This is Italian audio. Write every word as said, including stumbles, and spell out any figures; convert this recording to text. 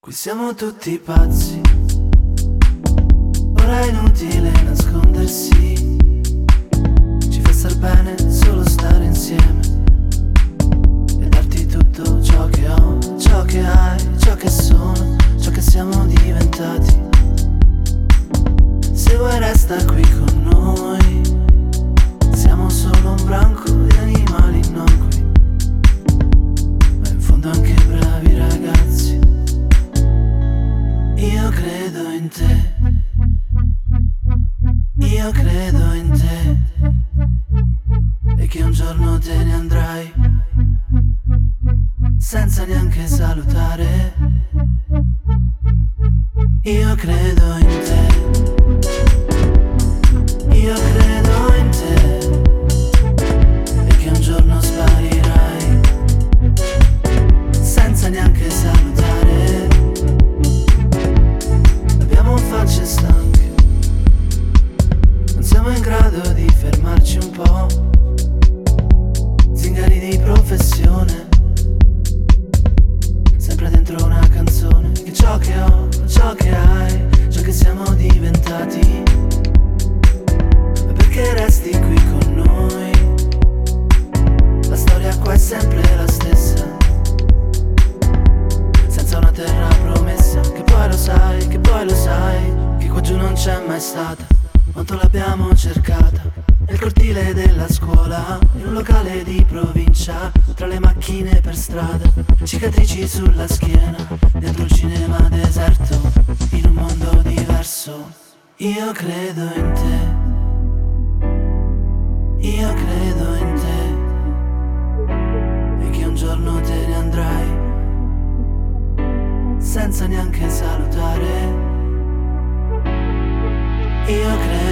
Qui siamo tutti pazzi, ora è inutile nascondersi. Ci fa star bene solo stare insieme e darti tutto ciò che ho, ciò che hai, ciò che sono, ciò che siamo diventati. Se vuoi resta qui con noi, siamo solo un branco di animali innocui, ma in fondo anche bravi ragazzi. Io credo in te, io credo in te, e che un giorno te ne andrai senza neanche salutare. Io credo in te, io credo in te, e che un giorno sparirai senza neanche salutare. Abbiamo facce stanche, non siamo in grado di fermarci un po', zingari di professione, sempre dentro una canzone. Che ciò che ho, ciò che hai, ciò che siamo diventati. Ma perché resti qui con noi? La storia qua è sempre la stessa, senza una terra promessa. Che poi lo sai, che poi lo sai, che qua giù non c'è mai stata. Quanto l'abbiamo cercata, nel cortile della scuola, in un locale di provincia, tra le macchine per strada, cicatrici sulla schiena, dentro il cinema deserto, in un mondo diverso. Io credo in te, io credo in te, e che un giorno te ne andrai senza neanche salutare. Io credo